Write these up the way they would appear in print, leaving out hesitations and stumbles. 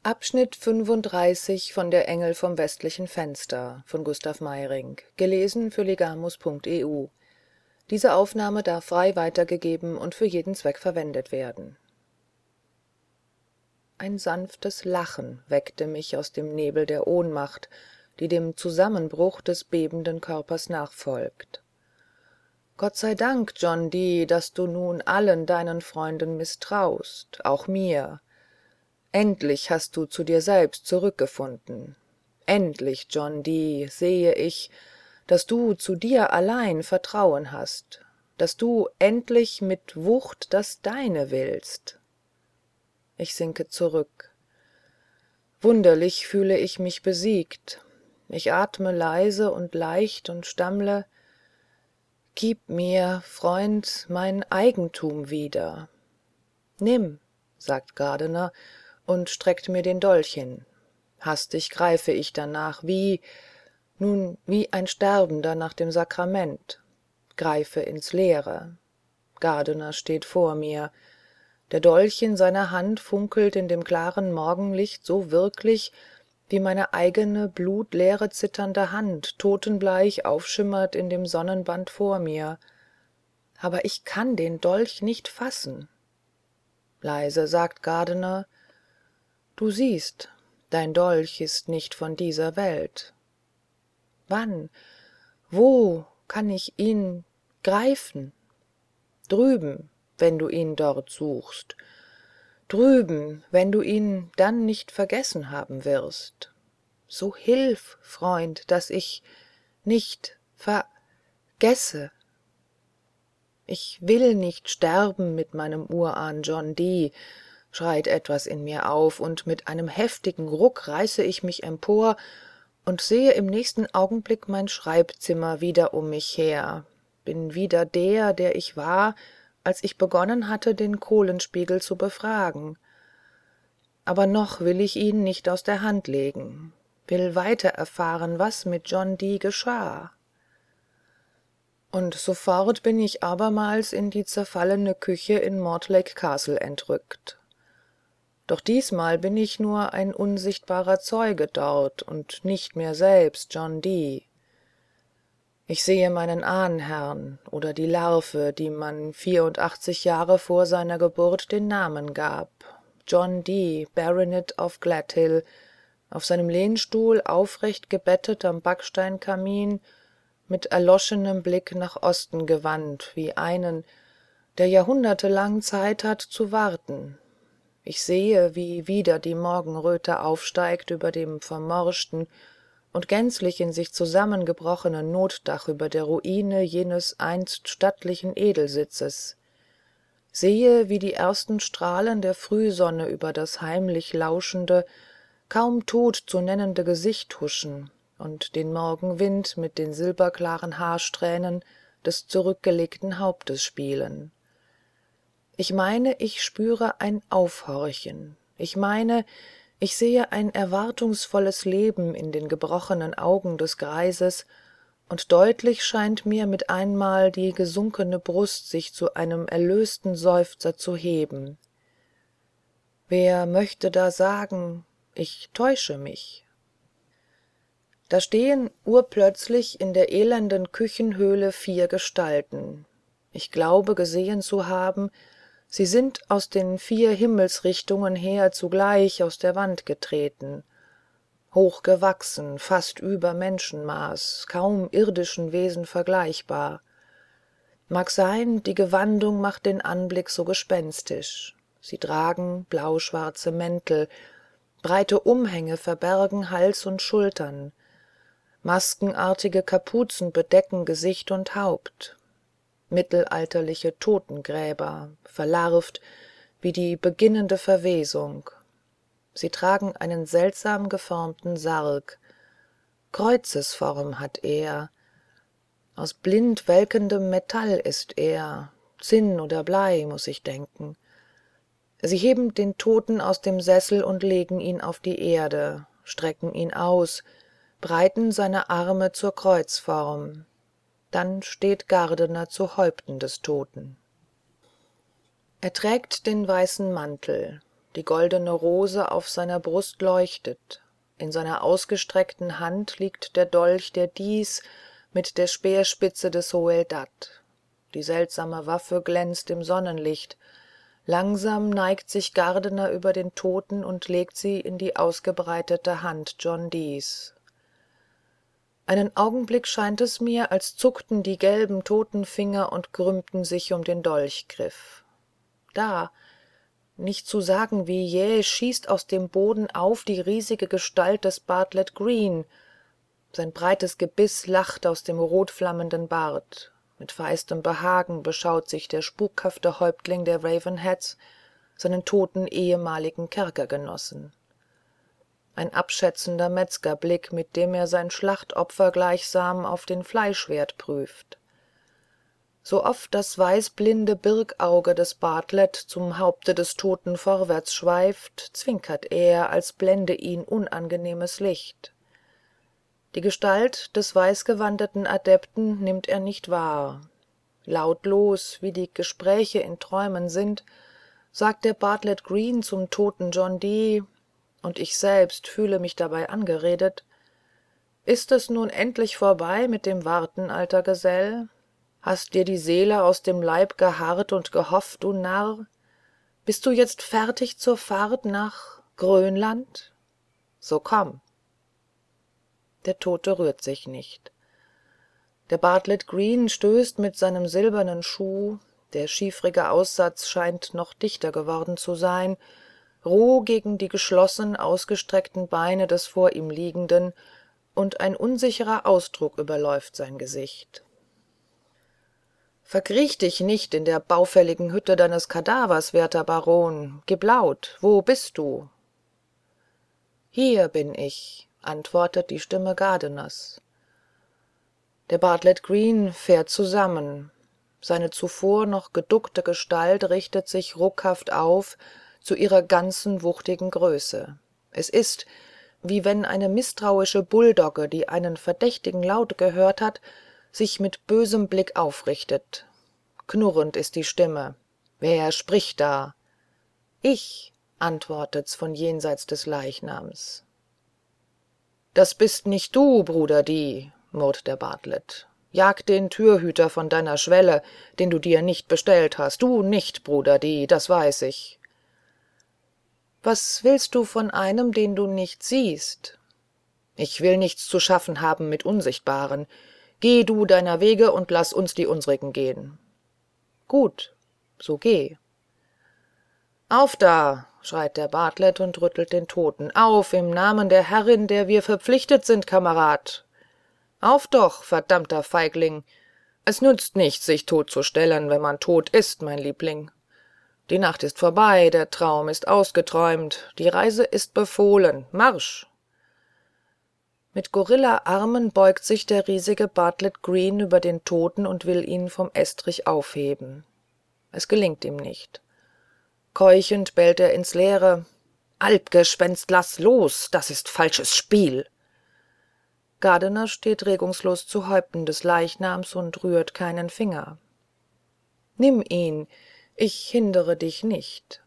Abschnitt 35 von Der Engel vom westlichen Fenster von Gustav Meyrinck. Gelesen für legamus.eu. Diese Aufnahme darf frei weitergegeben und für jeden Zweck verwendet werden. Ein sanftes Lachen weckte mich aus dem Nebel der Ohnmacht, die dem Zusammenbruch des bebenden Körpers nachfolgt. »Gott sei Dank, John Dee, dass du nun allen deinen Freunden misstraust, auch mir. Endlich hast du zu dir selbst zurückgefunden. Endlich, John Dee, sehe ich, dass du zu dir allein Vertrauen hast, dass du endlich mit Wucht das Deine willst.« Ich sinke zurück. Wunderlich fühle ich mich besiegt. Ich atme leise und leicht und stammle: »Gib mir, Freund, mein Eigentum wieder.« »Nimm«, sagt Gardiner und streckt mir den Dolch hin. Hastig greife ich danach, wie ein Sterbender nach dem Sakrament, greife ins Leere. Gardiner steht vor mir. Der Dolch in seiner Hand funkelt in dem klaren Morgenlicht so wirklich, wie meine eigene blutleere zitternde Hand totenbleich aufschimmert in dem Sonnenband vor mir. Aber ich kann den Dolch nicht fassen. Leise sagt Gardiner: »Du siehst, dein Dolch ist nicht von dieser Welt. Wann, wo kann ich ihn greifen? Drüben, wenn du ihn dort suchst. Drüben, wenn du ihn dann nicht vergessen haben wirst. So hilf, Freund, dass ich nicht vergesse. Ich will nicht sterben mit meinem Urahn John Dee«, schreit etwas in mir auf, und mit einem heftigen Ruck reiße ich mich empor und sehe im nächsten Augenblick mein Schreibzimmer wieder um mich her, bin wieder der ich war, als ich begonnen hatte, den Kohlenspiegel zu befragen. Aber noch will ich ihn nicht aus der Hand legen, will weiter erfahren, was mit John Dee geschah. Und sofort bin ich abermals in die zerfallene Küche in Mortlake Castle entrückt. Doch diesmal bin ich nur ein unsichtbarer Zeuge dort und nicht mehr selbst John Dee. Ich sehe meinen Ahnherrn oder die Larve, die man 84 Jahre vor seiner Geburt den Namen gab: John Dee, Baronet of Gladhill, auf seinem Lehnstuhl aufrecht gebettet am Backsteinkamin, mit erloschenem Blick nach Osten gewandt, wie einen, der jahrhundertelang Zeit hat zu warten. Ich sehe, wie wieder die Morgenröte aufsteigt über dem vermorschten und gänzlich in sich zusammengebrochenen Notdach über der Ruine jenes einst stattlichen Edelsitzes, sehe, wie die ersten Strahlen der Frühsonne über das heimlich lauschende, kaum tot zu nennende Gesicht huschen und den Morgenwind mit den silberklaren Haarsträhnen des zurückgelegten Hauptes spielen. Ich meine, ich spüre ein Aufhorchen. Ich meine, ich sehe ein erwartungsvolles Leben in den gebrochenen Augen des Greises, und deutlich scheint mir mit einmal die gesunkene Brust sich zu einem erlösten Seufzer zu heben. Wer möchte da sagen, ich täusche mich? Da stehen urplötzlich in der elenden Küchenhöhle 4 Gestalten. Ich glaube gesehen zu haben, sie sind aus den 4 Himmelsrichtungen her zugleich aus der Wand getreten, hochgewachsen, fast über Menschenmaß, kaum irdischen Wesen vergleichbar. Mag sein, die Gewandung macht den Anblick so gespenstisch. Sie tragen blauschwarze Mäntel, breite Umhänge verbergen Hals und Schultern, maskenartige Kapuzen bedecken Gesicht und Haupt. Mittelalterliche Totengräber, verlarvt wie die beginnende Verwesung. Sie tragen einen seltsam geformten Sarg. Kreuzesform hat er. Aus blind welkendem Metall ist er, Zinn oder Blei, muß ich denken. Sie heben den Toten aus dem Sessel und legen ihn auf die Erde, strecken ihn aus, breiten seine Arme zur Kreuzform. Dann steht Gardiner zu Häupten des Toten. Er trägt den weißen Mantel, Die goldene Rose auf seiner Brust leuchtet. In seiner ausgestreckten Hand liegt der Dolch der Dis mit der Speerspitze des Hoel-Dat. Die seltsame Waffe glänzt im Sonnenlicht. Langsam neigt sich Gardner über den Toten und legt sie in die ausgebreitete Hand John Dees. Einen Augenblick scheint es mir, als zuckten die gelben Totenfinger und krümmten sich um den Dolchgriff. Da, nicht zu sagen wie jäh, schießt aus dem Boden auf die riesige Gestalt des Bartlett Green. Sein breites Gebiss lacht aus dem rotflammenden Bart. Mit feistem Behagen beschaut sich der spukhafte Häuptling der Ravenheads seinen toten ehemaligen Kerkergenossen. Ein abschätzender Metzgerblick, mit dem er sein Schlachtopfer gleichsam auf den Fleischwert prüft. So oft das weißblinde Birkauge des Bartlett zum Haupte des Toten vorwärts schweift, zwinkert er, als blende ihn unangenehmes Licht. Die Gestalt des weißgewandeten Adepten nimmt er nicht wahr. Lautlos, wie die Gespräche in Träumen sind, sagt der Bartlett Green zum toten John Dee, und ich selbst fühle mich dabei angeredet: »Ist es nun endlich vorbei mit dem Warten, alter Gesell? Hast dir die Seele aus dem Leib geharrt und gehofft, du Narr? Bist du jetzt fertig zur Fahrt nach Grönland? So komm!« Der Tote rührt sich nicht. Der Bartlett Green stößt mit seinem silbernen Schuh, der schiefrige Aussatz scheint noch dichter geworden zu sein, roh gegen die geschlossen ausgestreckten Beine des vor ihm Liegenden, und ein unsicherer Ausdruck überläuft sein Gesicht. »Verkriech dich nicht in der baufälligen Hütte deines Kadavers, werter Baron. Gib laut, wo bist du?« »Hier bin ich«, antwortet die Stimme Gardners. Der Bartlett Green fährt zusammen. Seine zuvor noch geduckte Gestalt richtet sich ruckhaft auf zu ihrer ganzen wuchtigen Größe. Es ist, wie wenn eine misstrauische Bulldogge, die einen verdächtigen Laut gehört hat, sich mit bösem Blick aufrichtet. Knurrend ist die Stimme. »Wer spricht da?« »Ich«, antwortet's von jenseits des Leichnams. »Das bist nicht du, Bruder Dee«, murrt der Bartlett. »Jag den Türhüter von deiner Schwelle, den du dir nicht bestellt hast. Du nicht, Bruder Dee, das weiß ich.« »Was willst du von einem, den du nicht siehst?« »Ich will nichts zu schaffen haben mit Unsichtbaren. Geh du deiner Wege und lass uns die unsrigen gehen.« »Gut, so geh.« »Auf da«, schreit der Bartlett und rüttelt den Toten. »Auf, im Namen der Herrin, der wir verpflichtet sind, Kamerad! Auf doch, verdammter Feigling! Es nützt nichts, sich totzustellen, wenn man tot ist, mein Liebling. Die Nacht ist vorbei, der Traum ist ausgeträumt, die Reise ist befohlen. Marsch!« Mit Gorilla-Armen beugt sich der riesige Bartlett Green über den Toten und will ihn vom Estrich aufheben. Es gelingt ihm nicht. Keuchend bellt er ins Leere: »Alpgespenst, lass los! Das ist falsches Spiel!« Gardner steht regungslos zu Häupten des Leichnams und rührt keinen Finger. »Nimm ihn, ich hindere dich nicht.«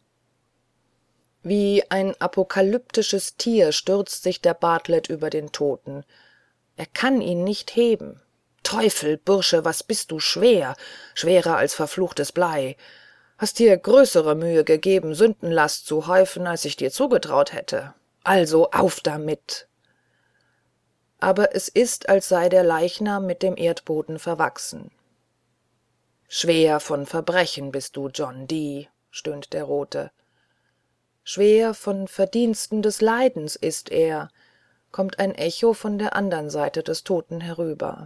Wie ein apokalyptisches Tier stürzt sich der Bartlett über den Toten. Er kann ihn nicht heben. »Teufel, Bursche, was bist du schwer, schwerer als verfluchtes Blei. Hast dir größere Mühe gegeben, Sündenlast zu häufen, als ich dir zugetraut hätte. Also auf damit!« Aber es ist, als sei der Leichnam mit dem Erdboden verwachsen. »Schwer von Verbrechen bist du, John Dee«, stöhnt der Rote. »Schwer von Verdiensten des Leidens ist er«, kommt ein Echo von der anderen Seite des Toten herüber.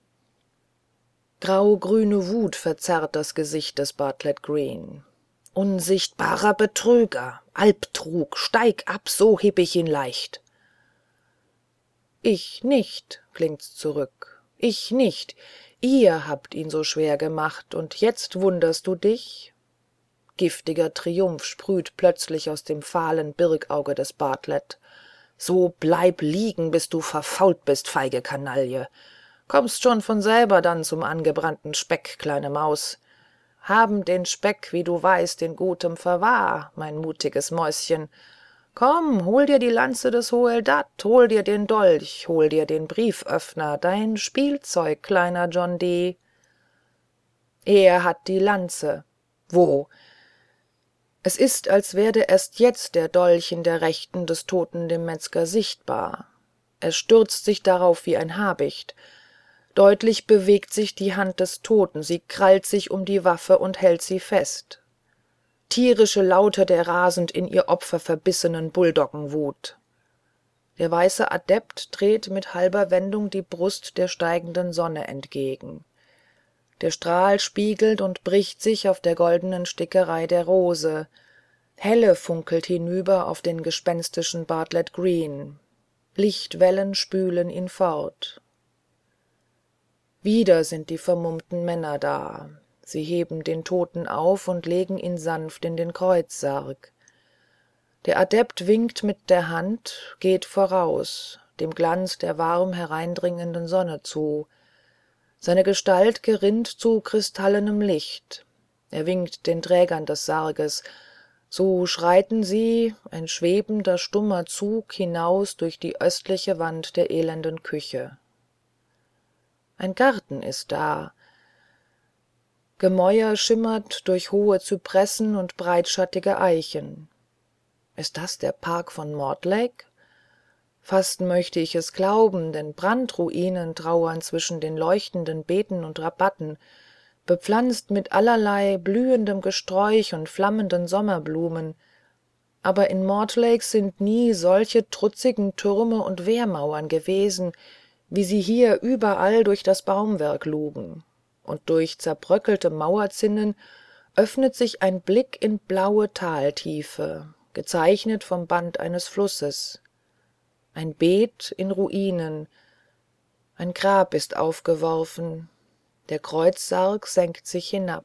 Grau-grüne Wut verzerrt das Gesicht des Bartlett Green. »Unsichtbarer Betrüger! Albtrug! Steig ab, so heb ich ihn leicht!« »Ich nicht«, klingt's zurück, »ich nicht. Ihr habt ihn so schwer gemacht, und jetzt wunderst du dich?« Giftiger Triumph sprüht plötzlich aus dem fahlen Birkauge des Bartlett. »So bleib liegen, bis du verfault bist, feige Kanaille. Kommst schon von selber dann zum angebrannten Speck, kleine Maus. haben den Speck, wie du weißt, in gutem Verwahr, mein mutiges Mäuschen. Komm, hol dir die Lanze des Hoheldat, hol dir den Dolch, hol dir den Brieföffner, dein Spielzeug, kleiner John Dee. Er hat die Lanze. Wo? Es ist, als werde erst jetzt der Dolch in der Rechten des Toten dem Metzger sichtbar. Er stürzt sich darauf wie ein Habicht. Deutlich bewegt sich die Hand des Toten, sie krallt sich um die Waffe und hält sie fest. Tierische Laute der rasend in ihr Opfer verbissenen Bulldoggenwut. Der weiße Adept dreht mit halber Wendung die Brust der steigenden Sonne entgegen. Der Strahl spiegelt und bricht sich auf der goldenen Stickerei der Rose. Helle funkelt hinüber auf den gespenstischen Bartlett Green. Lichtwellen spülen ihn fort. Wieder sind die vermummten Männer da. Sie heben den Toten auf und legen ihn sanft in den Kreuzsarg. Der Adept winkt mit der Hand, geht voraus, dem Glanz der warm hereindringenden Sonne zu. Seine Gestalt gerinnt zu kristallenem Licht. Er winkt den Trägern des Sarges. So schreiten sie, ein schwebender, stummer Zug, hinaus durch die östliche Wand der elenden Küche. Ein Garten ist da. Gemäuer schimmert durch hohe Zypressen und breitschattige Eichen. Ist das der Park von Mortlake? Fast möchte ich es glauben, denn Brandruinen trauern zwischen den leuchtenden Beeten und Rabatten, bepflanzt mit allerlei blühendem Gesträuch und flammenden Sommerblumen. Aber in Mortlake sind nie solche trutzigen Türme und Wehrmauern gewesen, wie sie hier überall durch das Baumwerk lugen. Und durch zerbröckelte Mauerzinnen öffnet sich ein Blick in blaue Taltiefe, gezeichnet vom Band eines Flusses. Ein Beet in Ruinen, ein Grab ist aufgeworfen, der Kreuzsarg senkt sich hinab.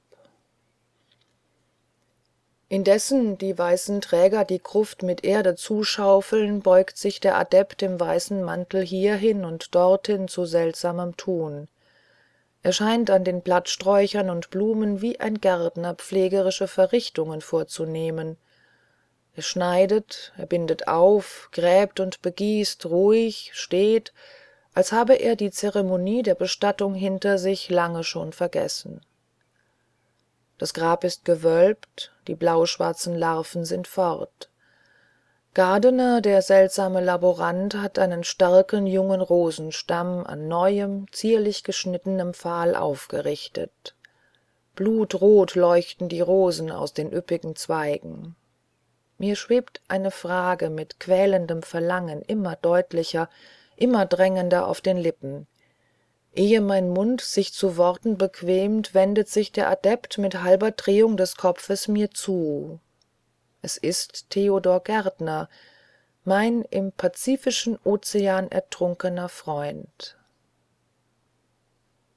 Indessen die weißen Träger die Gruft mit Erde zuschaufeln, beugt sich der Adept im weißen Mantel hierhin und dorthin zu seltsamem Tun. Er scheint an den Blattsträuchern und Blumen wie ein Gärtner pflegerische Verrichtungen vorzunehmen. Er schneidet, er bindet auf, gräbt und begießt, ruhig, steht, als habe er die Zeremonie der Bestattung hinter sich lange schon vergessen. Das Grab ist gewölbt, die blauschwarzen Larven sind fort. Gardiner, der seltsame Laborant, hat einen starken jungen Rosenstamm an neuem, zierlich geschnittenem Pfahl aufgerichtet. Blutrot leuchten die Rosen aus den üppigen Zweigen. Mir schwebt eine Frage mit quälendem Verlangen immer deutlicher, immer drängender auf den Lippen. Ehe mein Mund sich zu Worten bequemt, wendet sich der Adept mit halber Drehung des Kopfes mir zu. Es ist Theodor Gärtner, mein im Pazifischen Ozean ertrunkener Freund.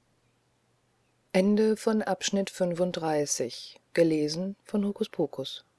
Ende von Abschnitt 35. Gelesen von Hokuspokus.